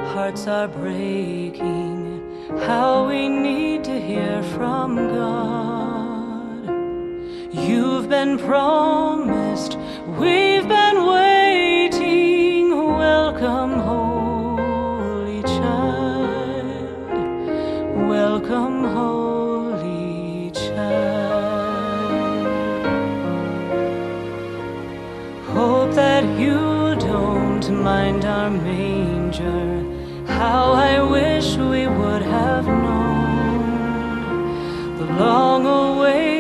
Hearts are breaking, how we need to hear from God. You've been promised, we've been waiting. Welcome, Holy Child. Welcome, Holy Child. Hope that you don't mind our manger. How I wish we would have known the long away